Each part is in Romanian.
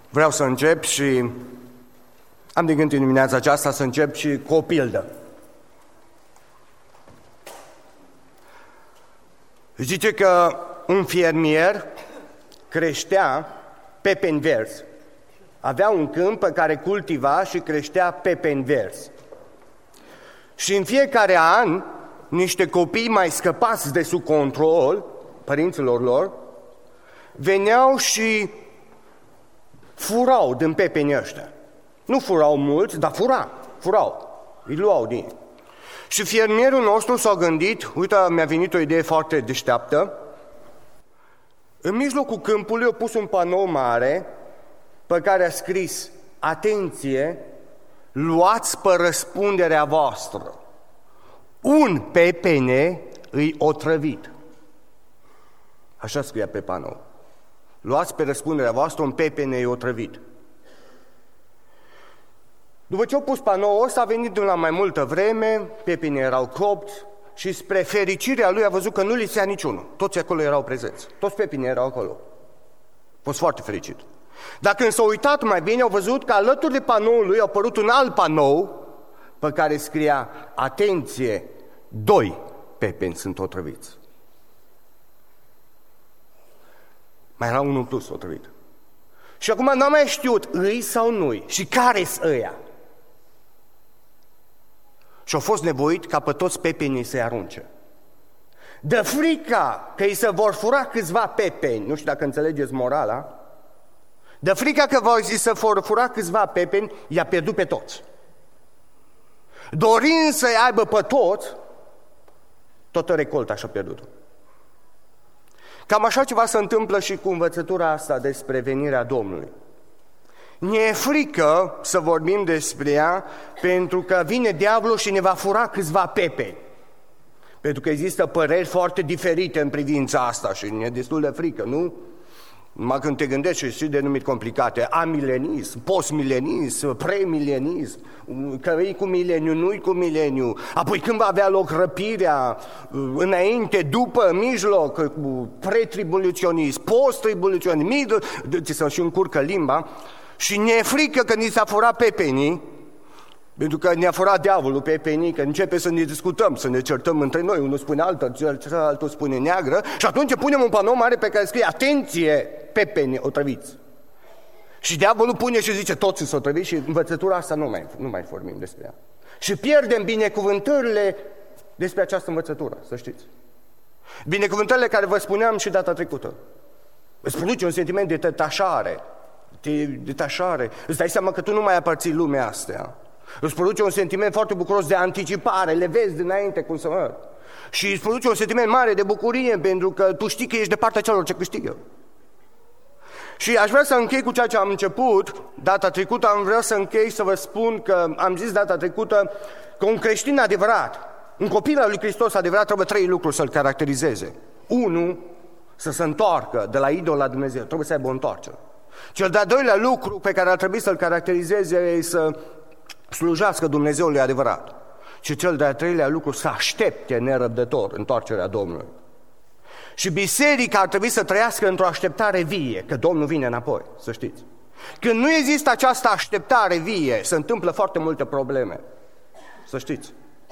Vreau să încep și am de gând în dimineața aceasta să încep și cu o pildă. Zice că un fermier creștea pepeni verzi. Avea un câmp pe care cultiva și creștea pepeni verzi. Și în fiecare an, niște copii mai scăpați de sub control, părinților lor, veneau și furau din pepenii ăștia. Nu furau mulți, dar furau. Îi luau din ei. Și fermierul nostru s-a gândit, uite, mi-a venit o idee foarte deșteaptă, în mijlocul câmpului a pus un panou mare pe care a scris: atenție, luați pe răspunderea voastră, un pepene îi otrăvit. Așa scria pe panou. Luați pe răspunderea voastră, un pepene îi otrăvit. După ce au pus panoul ăsta, a venit de la mai multă vreme, pepenii erau copți și spre fericirea lui a văzut că nu lipsea niciunul. Toți acolo erau prezenți, toți pepenii erau acolo. A fost foarte fericit. Dar când s-au uitat mai bine, au văzut că alături de panoul lui a apărut un alt panou pe care scria: atenție, 2 pepeni sunt otrăviți. Mai era unul plus otrăvit. Și acum n-am mai știut îi sau nu-i și care-s ăia. Și au fost nevoit ca pe toți pepenii să-i arunce. De frica că îi se vor fura câțiva pepeni, nu știu dacă înțelegeți morala, de frica că îi se vor fura câțiva pepeni, i-a pierdut pe toți. Dorind să-i aibă pe toți, toată recolta și-a pierdut-o. Cam așa ceva se întâmplă și cu învățătura asta despre venirea Domnului. Ne e frică să vorbim despre ea pentru că vine diavolul și ne va fura câțiva pepeni. Pentru că există păreri foarte diferite în privința asta și ne e destul de frică, nu? Numai când te gândești și știi denumiri complicate: amilenism, postmilenism, premilenism, că e cu mileniu, nu-i cu mileniu, apoi când va avea loc răpirea, înainte, după, mijloc, pretribulaționism, post-tribulaționism, ți se și încurcă limba și ne e frică că ni s-a furat pepenii, pentru că ne-a furat diavolul pepenii, că începe să ne discutăm, să ne certăm între noi, unul spune altă, altul spune neagră, și atunci punem un panou mare pe care scrie: atenție, pepeni otrăviți. Și diavolul pune și zice: toți sunt otrăviți, și învățătura asta nu mai vorbim despre ea. Și pierdem binecuvântările despre această învățătură, să știți. Binecuvântările care vă spuneam și data trecută. Îți produce un sentiment de detașare, îți dai seama că tu nu mai aparții lumea astea. Îți produce un sentiment foarte bucuros de anticipare, le vezi dinainte cum să merg. Și îți produce un sentiment mare de bucurie pentru că tu știi că ești de partea celor ce câștigă. Și aș vrea să închei cu ceea ce am început data trecută. Am vrea să închei să vă spun că am zis data trecută că un creștin adevărat, un copil al lui Hristos adevărat, trebuie 3 lucruri să-l caracterizeze. 1. Să se întoarcă de la idol la Dumnezeu, trebuie să aibă o întoarcere. Cel de-al doilea lucru pe care ar trebui să-l caracterizeze e să slujească Dumnezeului adevărat. Și cel de-al treilea lucru, să aștepte nerăbdător întoarcerea Domnului. Și biserica ar trebui să trăiască într-o așteptare vie, că Domnul vine înapoi, să știți. Când nu există această așteptare vie, se întâmplă foarte multe probleme, să știți.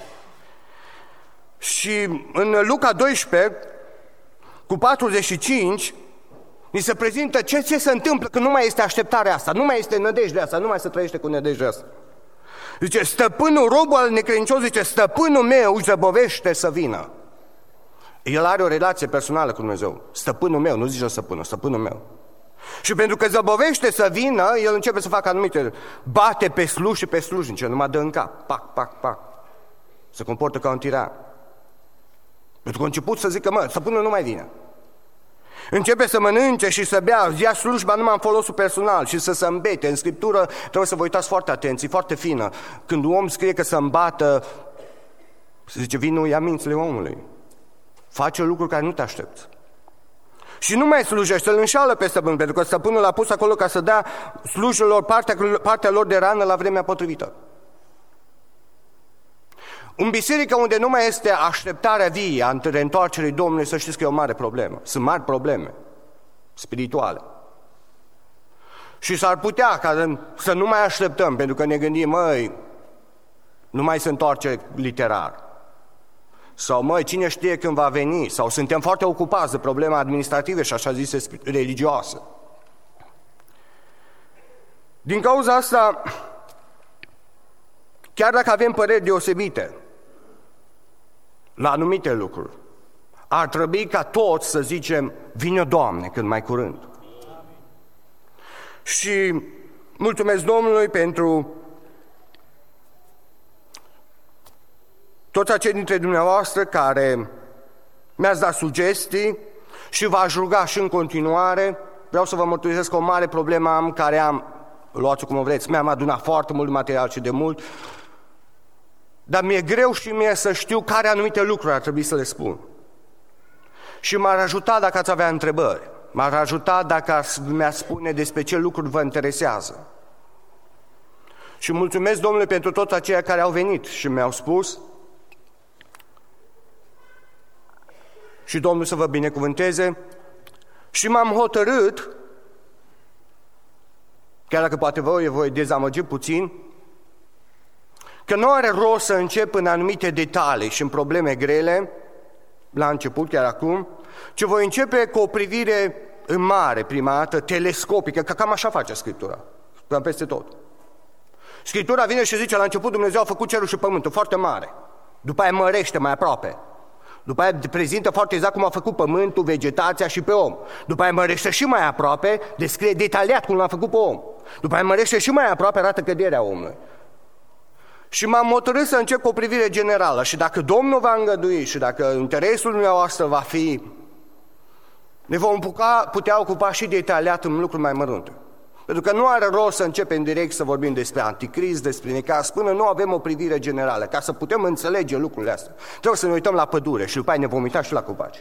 Și în Luca 12, cu 45, ni se prezintă ce se întâmplă când nu mai este așteptarea asta, nu mai este nădejdea asta, nu mai se trăiește cu nădejdea asta. Zice, stăpânul, robul al necredincios, zice, stăpânul meu își zăbovește să vină. El are o relație personală cu Dumnezeu. Stăpânul meu, nu zice stăpânul meu. Și pentru că zăbovește să vină, el începe să facă anumite, bate pe sluși și pe slujnice, numai dă în cap, pac, pac, pac. Se comportă ca un tiran. Pentru că a început să zică, stăpânul nu mai vine. Începe să mănânce și să bea, ia slujba numai în folosul personal și să se îmbete. În Scriptură trebuie să vă uitați foarte atenți, foarte fină. Când un om scrie că să îmbată, se zice, vinul ia mințile omului. Face lucruri care nu te aștepți. Și nu mai slujește, îl înșală pe stăpân, pentru că stăpânul l-a pus acolo ca să dea slujilor partea lor de rană la vremea potrivită. În biserică unde nu mai este așteptarea vie ante reîntoarcerii Domnului, să știți că e o mare problemă. Sunt mari probleme spirituale. Și s-ar putea ca să nu mai așteptăm, pentru că ne gândim, măi, nu mai se întoarce literar. Sau, măi, cine știe când va veni? Sau suntem foarte ocupați de probleme administrative și așa zise religioase. Din cauza asta, chiar dacă avem păreri deosebite la anumite lucruri, ar trebui ca toți să zicem, vine Doamne cât mai curând. Și mulțumesc Domnului pentru toți acei dintre dumneavoastră care mi-ați dat sugestii și v-aș ruga și în continuare. Vreau să vă mărturisesc că o mare problemă am, care luați-o cum vreți, mi-am adunat foarte mult material și de mult, dar mi-e greu și mie să știu care anumite lucruri ar trebui să le spun. Și m-ar ajuta dacă ați avea întrebări, m-ar ajuta dacă mi-ați spune despre ce lucruri vă interesează. Și mulțumesc Domnului pentru toți aceia care au venit și mi-au spus. Și Domnul să vă binecuvânteze. Și m-am hotărât, chiar dacă poate voi dezamăgi puțin, că nu are rost să încep în anumite detalii și în probleme grele, la început, chiar acum, ci voi începe cu o privire în mare, prima dată, telescopică, că cam așa face Scriptura, cam peste tot. Scriptura vine și zice, la început Dumnezeu a făcut cerul și pământul, foarte mare, după aia mărește mai aproape, după aia prezintă foarte exact cum a făcut pământul, vegetația și pe om, după aia mărește și mai aproape, descrie detaliat cum l-a făcut pe om, după aia mărește și mai aproape, arată căderea omului. Și m-am hotărât să încep cu o privire generală și dacă Domnul va îngădui și dacă interesul dumneavoastră va fi, ne vom putea ocupa și detaliat în lucruri mai mărunte. Pentru că nu are rost să începem direct să vorbim despre anticrist, despre necaz, până nu avem o privire generală. Ca să putem înțelege lucrurile astea, trebuie să ne uităm la pădure și după aia ne vom uita și la copaci.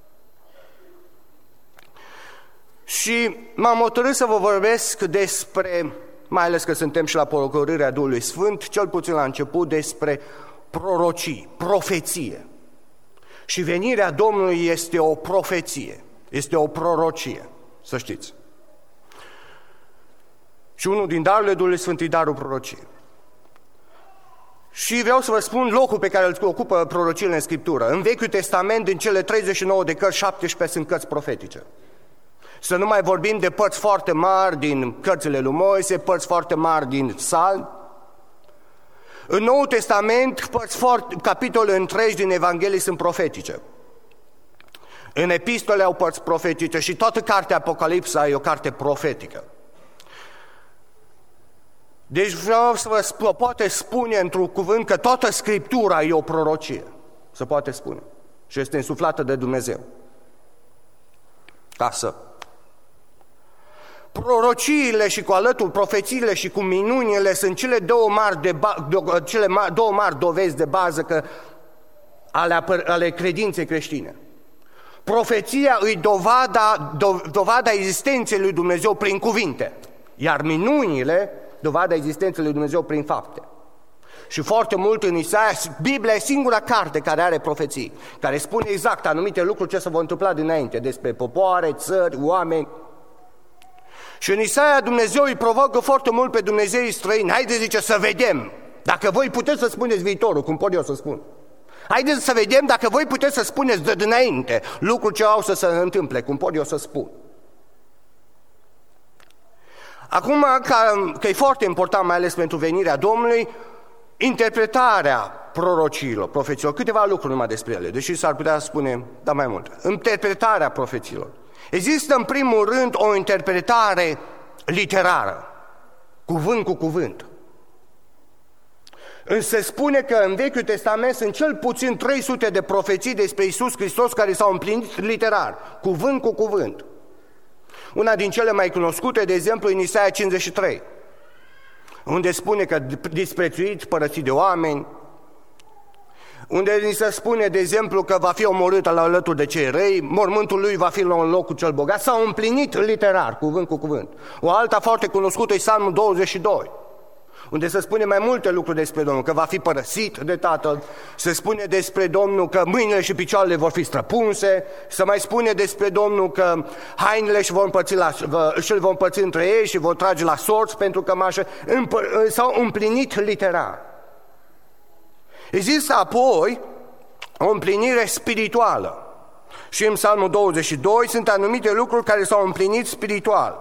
Și m-am hotărât să vă vorbesc despre, mai ales că suntem și la pogorârea Duhului Sfânt, cel puțin la început, despre prorocii, profeție. Și venirea Domnului este o profeție, este o prorocie, să știți. Și unul din darurile Duhului Sfânt e darul prorociei. Și vreau să vă spun locul pe care îl ocupă prorociile în Scriptură. În Vechiul Testament, din cele 39 de cărți, 17 sunt cărți profetice. Să nu mai vorbim de părți foarte mari din cărțile lui Moise, părți foarte mari din Psalm. În Noul Testament, capitole întregi din Evanghelii sunt profetice. În epistole au părți profetice și toată cartea Apocalipsa e o carte profetică. Deci vreau să vă poate spune într-un cuvânt că toată Scriptura e o prorocie. Se poate spune. Și este însuflată de Dumnezeu. Prorociile și cu alături profețiile și cu minunile sunt cele două mari dovezi de bază ale credinței creștine. Profeția îi dovada existenței lui Dumnezeu prin cuvinte, iar minunile dovada existenței lui Dumnezeu prin fapte. Și foarte mult în Isaia, Biblia e singura carte care are profeții, care spune exact anumite lucruri ce se vor întâmpla dinainte, despre popoare, țări, oameni. Și în Isaia Dumnezeu îi provoacă foarte mult pe dumnezeii străini. Haideți, zice, să vedem, dacă voi puteți să spuneți viitorul, cum pot eu să spun. Haideți să vedem dacă voi puteți să spuneți de dinainte lucruri ce au să se întâmple, cum pot eu să spun. Acum, că e foarte important, mai ales pentru venirea Domnului, interpretarea prorociilor, profeților, câteva lucruri numai despre ele, deși s-ar putea spune, mai mult. Interpretarea profeților. Există în primul rând o interpretare literară, cuvânt cu cuvânt. Însă se spune că în Vechiul Testament sunt cel puțin 300 de profeții despre Iisus Hristos care s-au împlinit literar, cuvânt cu cuvânt. Una din cele mai cunoscute, de exemplu, în Isaia 53, unde spune că disprețuit, părăsit de oameni, unde ni se spune, de exemplu, că va fi omorât la alături de cei răi, mormântul lui va fi la un loc cu cel bogat, s-au împlinit literar, cuvânt cu cuvânt. O alta foarte cunoscută e Psalmul 22, unde se spune mai multe lucruri despre Domnul, că va fi părăsit de Tatăl, se spune despre Domnul că mâinile și picioarele vor fi străpunse, se mai spune despre Domnul că hainele și le vor împărți între ei și vor trage la sorți pentru cămașă, s-au împlinit literar. Există apoi o împlinire spirituală. Și în Psalmul 22 sunt anumite lucruri care s-au împlinit spiritual.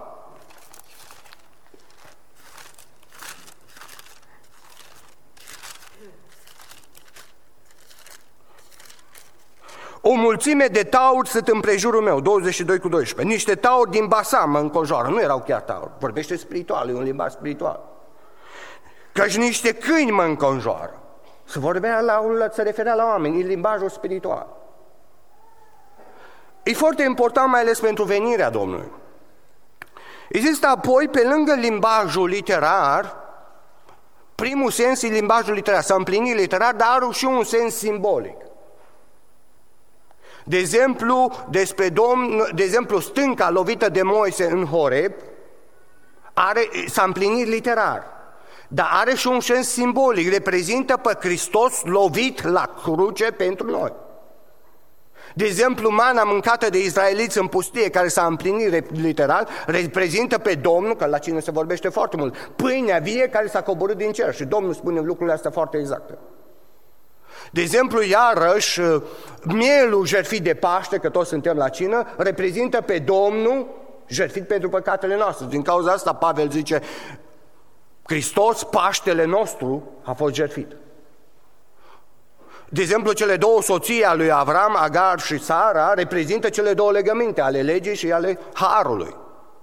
O mulțime de tauri sunt împrejurul meu, 22:12. Niște tauri din Basan mă înconjoară, nu erau chiar tauri, vorbește spiritual, e un limbaj spiritual. Căci niște câini mă înconjoară. Se referea la oameni, e limbajul spiritual. E foarte important, mai ales pentru venirea Domnului. Există apoi, pe lângă limbajul literar, primul sens e limbajul literar, s-a împlinit literar, dar are și un sens simbolic. De exemplu, stânca lovită de Moise în Horeb s-a împlinit literar, dar are și un sens simbolic, reprezintă pe Hristos lovit la cruce pentru noi. De exemplu, mana mâncată de izraeliți în pustie, care s-a împlinit literal, reprezintă pe Domnul, că la cină se vorbește foarte mult, pâinea vie care s-a coborât din cer, și Domnul spune lucrurile astea foarte exacte. De exemplu, iarăși, mielul jertfit de Paște, că toți suntem la cină, reprezintă pe Domnul jertfit pentru păcatele noastre. Din cauza asta Pavel zice, Hristos, Paștele nostru, a fost jertfit. De exemplu, cele două soții ale lui Avram, Agar și Sara, reprezintă cele două legăminte, ale legii și ale harului.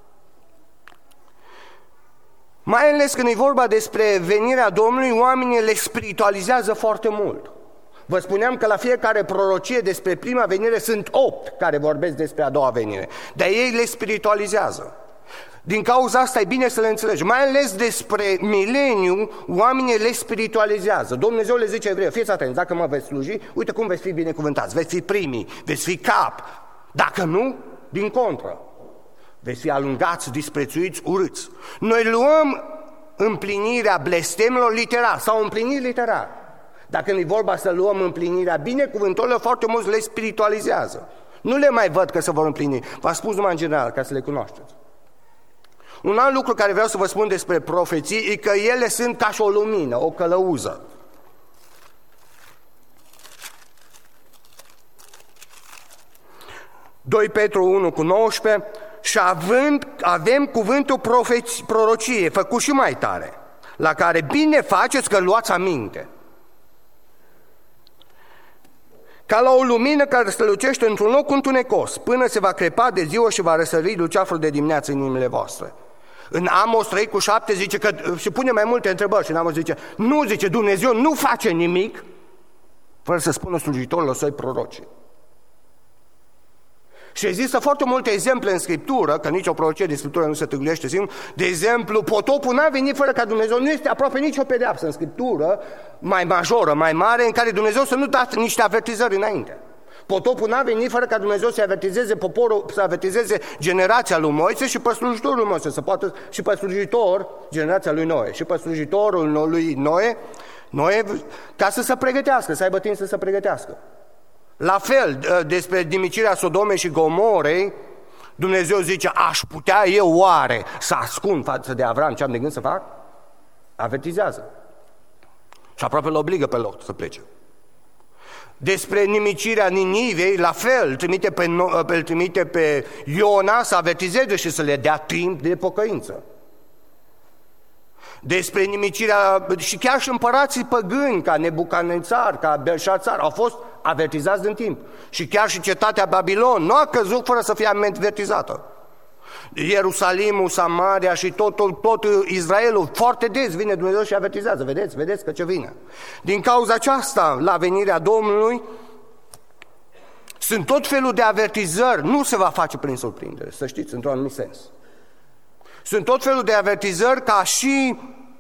Mai ales când e vorba despre venirea Domnului, oamenii le spiritualizează foarte mult. Vă spuneam că la fiecare prorocie despre prima venire sunt 8 care vorbesc despre a doua venire, dar ei le spiritualizează. Din cauza asta e bine să le înțelegi. Mai ales despre mileniu, oamenii le spiritualizează. Dumnezeu le zice evrei, fiți atenți, dacă mă veți sluji, uite cum veți fi binecuvântați, veți fi primii, veți fi cap. Dacă nu, din contră, veți fi alungați, disprețuiți, urâți. Noi luăm împlinirea blestemilor literar, sau împlinit literar. Dacă nu-i vorba să luăm împlinirea binecuvântărilor, foarte mulți le spiritualizează. Nu le mai văd că se vor împlini. V-am spus numai în general, ca să le cunoașteți. Un alt lucru care vreau să vă spun despre profeții e că ele sunt ca și o lumină, o călăuză. Doi Petru 1:19, și avem cuvântul prorocie, făcut și mai tare, la care bine faceți că luați aminte. Ca la o lumină care strălucește într-un loc întunecos, până se va crepa de ziua și va răsări luceafărul de dimineață în inimile voastre. În Amos 3:7 zice că, și pune mai multe întrebări, și în Amos zice, nu, zice, Dumnezeu nu face nimic fără să spună slujitorilor săi proroci. Și există foarte multe exemple în Scriptură, că nicio prorocie din Scriptură nu se tâlcuiește singur. De exemplu, potopul n-a venit fără ca Dumnezeu, nu este aproape nicio pedeapsă în Scriptură mai majoră, mai mare, în care Dumnezeu să nu dea niște avertizări înainte. Potopul n-a venit fără ca Dumnezeu să avertizeze poporul, să avertizeze generația lui Moise și pe slujitorul lui Moise, să poată și pe slujitor, generația lui Noe, și pe slujitorul lui Noe, ca să se pregătească, să aibă timp să se pregătească. La fel, despre nimicirea Sodomei și Gomorei, Dumnezeu zice, aș putea eu oare să ascund față de Avram ce am de gând să fac? Avertizează. Și aproape îl obligă pe loc să plece. Despre nimicirea Ninivei, la fel, îl trimite pe Iona să avertizeze și să le dea timp de pocăință. Despre nimicirea, și chiar și împărații păgâni, ca Nebucanețar, ca Belșațar, au fost avertizați din timp. Și chiar și cetatea Babilon nu a căzut fără să fie avertizată. Ierusalimul, Samaria și tot Israelul, foarte des vine Dumnezeu și avertizează. Vedeți că ce vine. Din cauza aceasta, la venirea Domnului, sunt tot felul de avertizări. Nu se va face prin surprindere, să știți, într-un anumit sens. Sunt tot felul de avertizări ca și,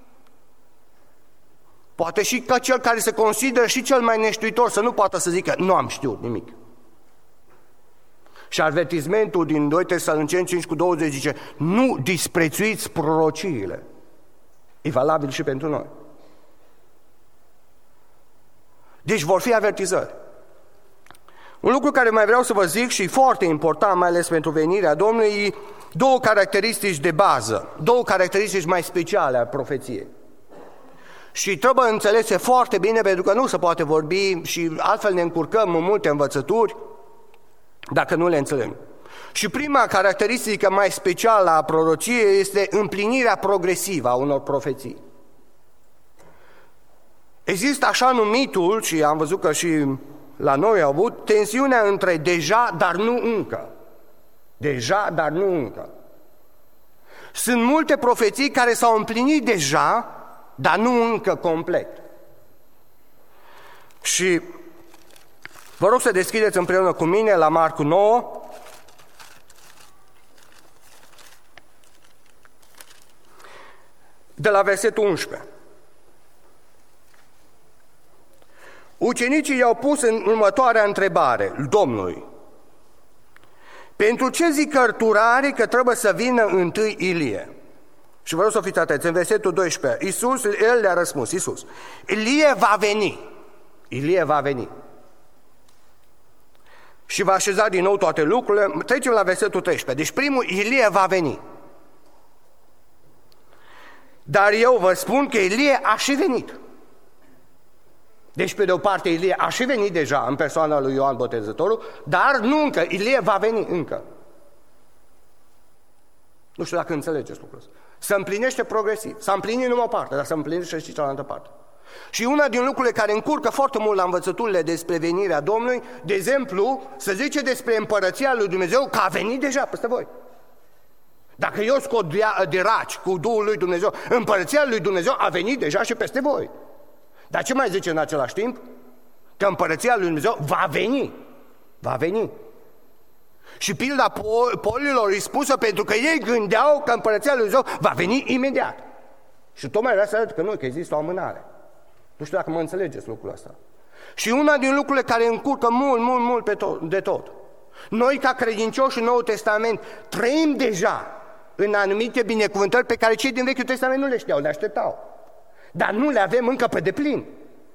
poate și ca cel care se consideră și cel mai neștiuitor să nu poată să zică, nu am știut nimic. Și avertizmentul din 2 Tesaloniceni 5:20 zice, nu disprețuiți prorociile. E valabil și pentru noi. Deci vor fi avertizări. Un lucru care mai vreau să vă zic și foarte important, mai ales pentru venirea Domnului, e două caracteristici de bază, două caracteristici mai speciale a profeției. Și trebuie înțelese foarte bine, pentru că nu se poate vorbi și altfel ne încurcăm în multe învățături dacă nu le înțelegem. Și prima caracteristică mai specială a prorociei este împlinirea progresivă a unor profeții. Există așa numitul, și am văzut că și la noi au avut, tensiunea între deja, dar nu încă. Deja, dar nu încă. Sunt multe profeții care s-au împlinit deja, dar nu încă complet. Și vă rog să deschideți împreună cu mine la Marcu 9, de la versetul 11. Ucenicii i-au pus în următoarea întrebare Domnului: pentru ce zic cărturarii că trebuie să vină întâi Ilie? Și vă rog să fiți atenți, în versetul 12, el le-a răspuns, Ilie va veni. Ilie va veni. Și va așeza din nou toate lucrurile. Trecem la versetul 13. Deci primul, Ilie va veni. Dar eu vă spun că Ilie a și venit. Deci, pe de o parte, Ilie a și venit deja în persoana lui Ioan Botezătorul, dar nu încă, Ilie va veni încă. Nu știu dacă înțelegeți lucrul ăsta. Se împlinește progresiv. S-a împlinit numai o parte, dar se împlinește și cealaltă parte. Și una din lucrurile care încurcă foarte mult la învățăturile despre venirea Domnului, de exemplu, se zice despre împărăția lui Dumnezeu că a venit deja peste voi. Dacă eu scot de raci cu Duhul lui Dumnezeu, împărăția lui Dumnezeu a venit deja și peste voi. Dar ce mai zice în același timp? Că împărăția lui Dumnezeu va veni. Va veni. Și pilda polilor e spusă pentru că ei gândeau că împărăția lui Dumnezeu va veni imediat. Și tocmai vrea să arăt că nu, că există o amânare. Nu știu dacă mă înțelegeți lucrul ăsta. Și una din lucrurile care încurcă mult de tot. Noi ca credincioși în Noul Testament trăim deja în anumite binecuvântări pe care cei din Vechiul Testament nu le știau, le așteptau. Dar nu le avem încă pe deplin.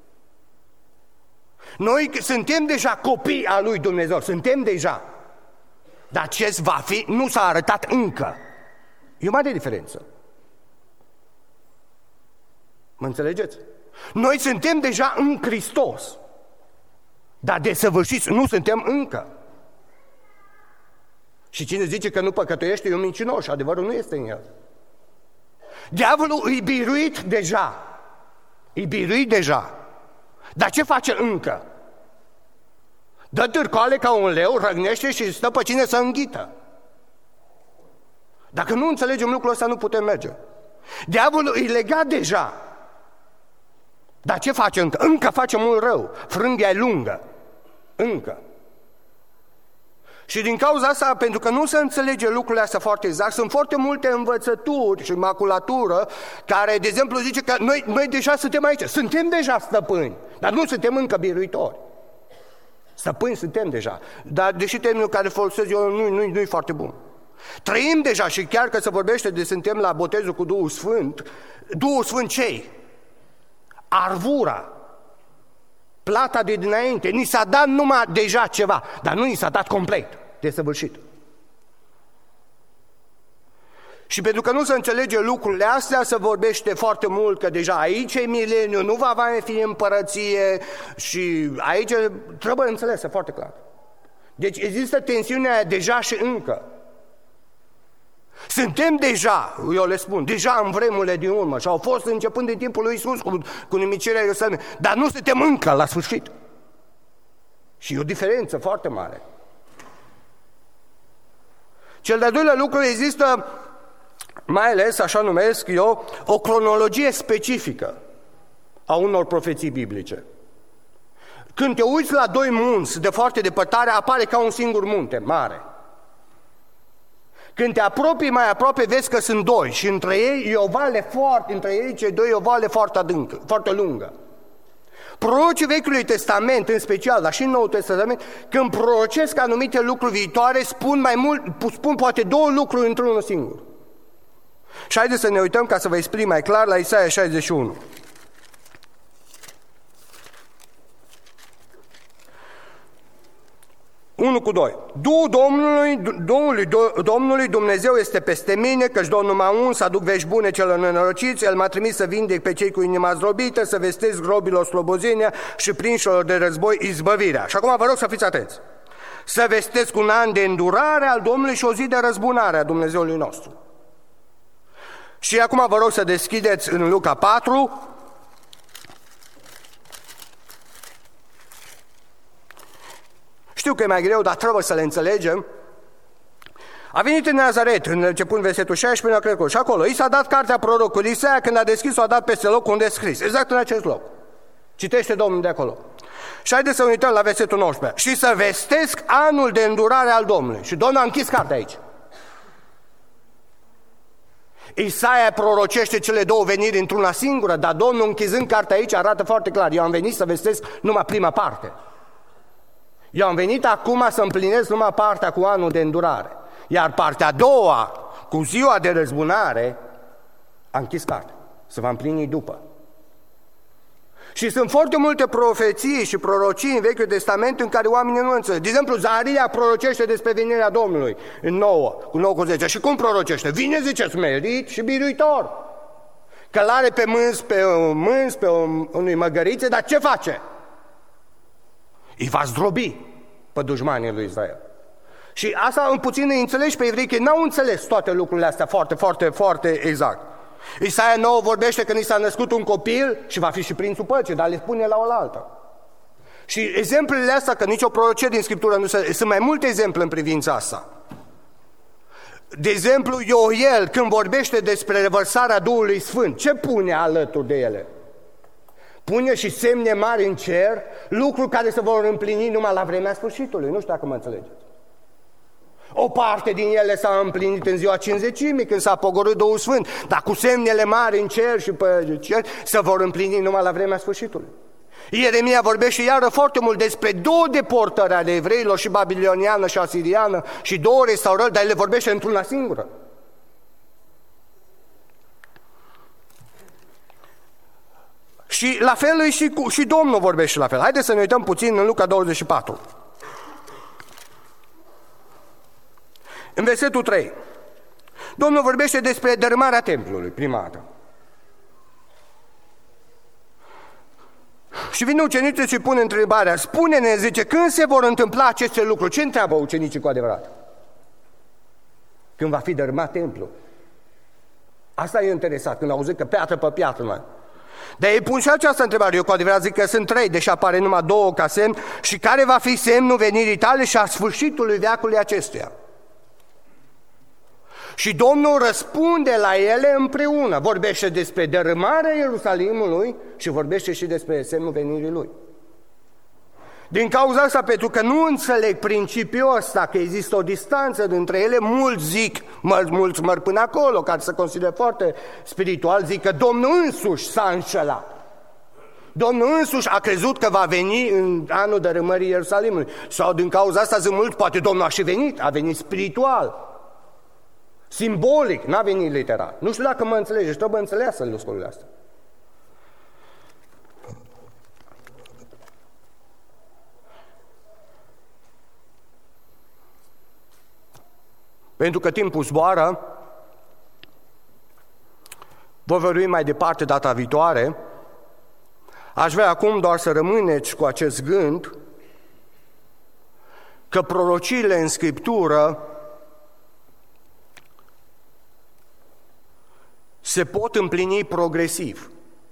Noi suntem deja copii al lui Dumnezeu, suntem deja. Dar ce va fi nu s-a arătat încă. E o mare diferență. Mă înțelegeți? Noi suntem deja în Hristos, dar desăvârșiți nu suntem încă. Și cine zice că nu păcătuiește e un mincinos și adevărul nu este în el. Diavolul e biruit deja. E biruit deja. Dar ce face încă? Dă târcoale ca un leu, răgnește și stă pe cine să înghită. Dacă nu înțelegem lucrul ăsta, nu putem merge. Diavolul e legat deja. Dar ce face încă? Încă face mult rău. Frânghia e lungă. Încă. Și din cauza asta, pentru că nu se înțelege lucrurile astea foarte exact, sunt foarte multe învățături și maculatură care, de exemplu, zice că noi deja suntem aici. Suntem deja stăpâni, dar nu suntem încă biruitori. Stăpâni suntem deja. Dar deși termenul care folosesc eu nu e foarte bun. Trăim deja și chiar că se vorbește de suntem la botezul cu Duhul Sfânt. Duhul Sfânt ce-i? Arvura. Plata de dinainte. Ni s-a dat numai deja ceva, dar nu ni s-a dat complet, desăvârșit. Și pentru că nu se înțelege lucrurile astea, se vorbește foarte mult că deja aici e mileniu, nu va mai fi împărăție și aici trebuie înțelese foarte clar. Deci există tensiunea deja și încă. Suntem deja, eu le spun, deja în vremurile din urmă și au fost începând din timpul lui Iisus cu nimicirea Ierusalimului, dar nu suntem încă la sfârșit. Și e o diferență foarte mare. Cel de-al doilea lucru, există, mai ales, așa numesc eu, o cronologie specifică a unor profeții biblice. Când te uiți la doi munți de foarte depărtare, apare ca un singur munte mare. Când te apropii mai aproape, vezi că sunt doi și între ei e o vale între ei cei doi e o vale foarte adâncă, foarte lungă. Prorocii Vechiului Testament, în special, dar și în Noul Testament, când prorocesc anumite lucruri viitoare, spun poate două lucruri într-unul singur. Și haideți să ne uităm ca să vă exprim mai clar la Isaia 61. Unu cu 2. Duhul Domnului Dumnezeu este peste mine, căci Domnul m-a uns să aduc vești bune celor nenorociți, El m-a trimis să vindec pe cei cu inima zdrobită, să vestesc robilor slobozenia și prinșilor de război izbăvirea. Și acum vă rog să fiți atenți. Să vestesc un an de îndurare al Domnului și o zi de răzbunare a Dumnezeului nostru. Și acum vă rog să deschideți în Luca 4. Știu că e mai greu, dar trebuie să le înțelegem. A venit în Nazaret, începând versetul 16 până la și acolo. I s-a dat cartea prorocului Isaia, când a deschis-o, a dat peste loc unde e scris. Exact în acest loc. Citește Domnul de acolo. Și haideți să uităm la versetul 19. Și să vestesc anul de îndurare al Domnului. Și Domnul a închis cartea aici. Isaia prorocește cele două veniri într-una singură, dar Domnul închizând cartea aici arată foarte clar. Eu am venit să vestesc numai prima parte. Eu am venit acum să împlinesc numai partea cu anul de îndurare. Iar partea a doua, cu ziua de răzbunare, a închis cartea. Se va împlini după. Și sunt foarte multe profeții și prorocii în Vechiul Testament în care oamenii nu înțeleg. De exemplu, Zaharia prorocește despre venirea Domnului în 9 cu 10. Și cum prorocește? Vine, zice, smerit și biruitor. Călare pe mâns, pe unui măgărițe, dar ce face? Îi va zdrobi pe dușmanii lui Israel. Și asta în puțin îi înțelegi pe evrei, că n-au înțeles toate lucrurile astea foarte, foarte, foarte exact. Isaia 9 vorbește că ni s-a născut un copil și va fi și prințul păcii, dar le pune la oaltă. Și exemplele astea, că nicio prorocie din Scriptură nu se... Sunt mai multe exemple în privința asta. De exemplu, Ioel, când vorbește despre revărsarea Duhului Sfânt, ce pune alături de ele? Pune și semne mari în cer, lucruri care se vor împlini numai la vremea sfârșitului. Nu știu dacă mă înțelegeți. O parte din ele s-a împlinit în ziua Cincizecimii, când s-a pogorât Duhul Sfânt, dar cu semnele mari în cer și pe cer se vor împlini numai la vremea sfârșitului. Ieremia vorbește iară foarte mult despre două deportări ale evreilor, și babiloniană și asiriană, și două restaurări, dar ele vorbește într-una singură. Și la fel și Domnul vorbește la fel. Haideți să ne uităm puțin în Luca 24. În versetul 3. Domnul vorbește despre dărâmarea templului, prima dată. Și vine ucenicii și pune întrebarea, spune-ne, zice, când se vor întâmpla aceste lucruri? Ce întreabă ucenicii cu adevărat? Când va fi dărâmat templul. Asta e interesat, când auzit că piatră pe piatră, mai. Dar ei pun și această întrebare. Eu cu adevărat zic că sunt 3, deși apare numai 2 ca semn. Și care va fi semnul venirii tale și a sfârșitului veacului acestuia? Și Domnul răspunde la ele împreună. Vorbește despre dărâmarea Ierusalimului și vorbește și despre semnul venirii Lui. Din cauza asta, pentru că nu înțeleg principiul ăsta, că există o distanță dintre ele, mulți măr până acolo, care se consideră foarte spiritual, zic că Domnul însuși s-a înșelat. Domnul însuși a crezut că va veni în anul dărâmării Ierusalimului. Sau din cauza asta zic mulți, poate Domnul a și venit, a venit spiritual, simbolic, n-a venit literal. Nu știu dacă mă înțelegeți, trebuie înțeleasă lucrurile astea. Pentru că timpul zboară, vă vorbim mai departe data viitoare. Aș vrea acum doar să rămâneți cu acest gând că prorociile în Scriptură se pot împlini progresiv.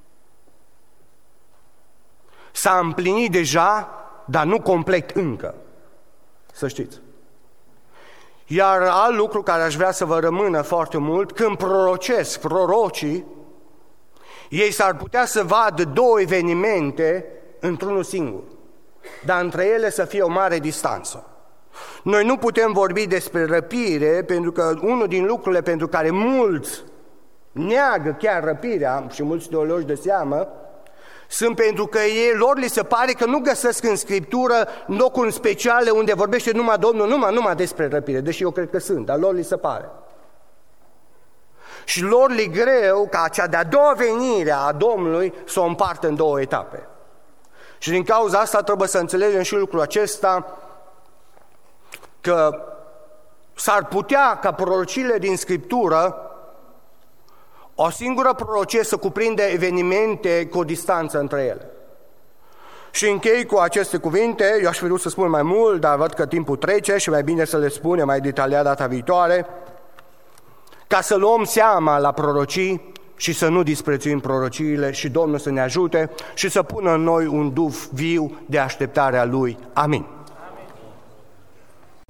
S-a împlinit deja, dar nu complet încă. Să știți. Iar alt lucru care aș vrea să vă rămână foarte mult, când prorocesc prorocii, ei s-ar putea să vadă 2 evenimente într-unul singur, dar între ele să fie o mare distanță. Noi nu putem vorbi despre răpire, pentru că unul din lucrurile pentru care mulți neagă chiar răpirea, și mulți teologi de seamă, sunt pentru că lor li se pare că nu găsesc în Scriptură locuri speciale unde vorbește numai Domnul, numai despre răpire, deși eu cred că sunt, dar lor li se pare. Și lor le greu ca cea de-a doua venire a Domnului să o împartă în două etape. Și din cauza asta trebuie să înțelegem și lucrul acesta, că s-ar putea ca prorociile din Scriptură, o singură prorocie să cuprinde evenimente cu o distanță între ele. Și închei cu aceste cuvinte, eu aș fi vrut să spun mai mult, dar văd că timpul trece și mai bine să le spunem mai detaliat data viitoare, ca să luăm seama la prorocii și să nu disprețuim prorociile și Domnul să ne ajute și să pună în noi un duh viu de așteptare a Lui. Amin.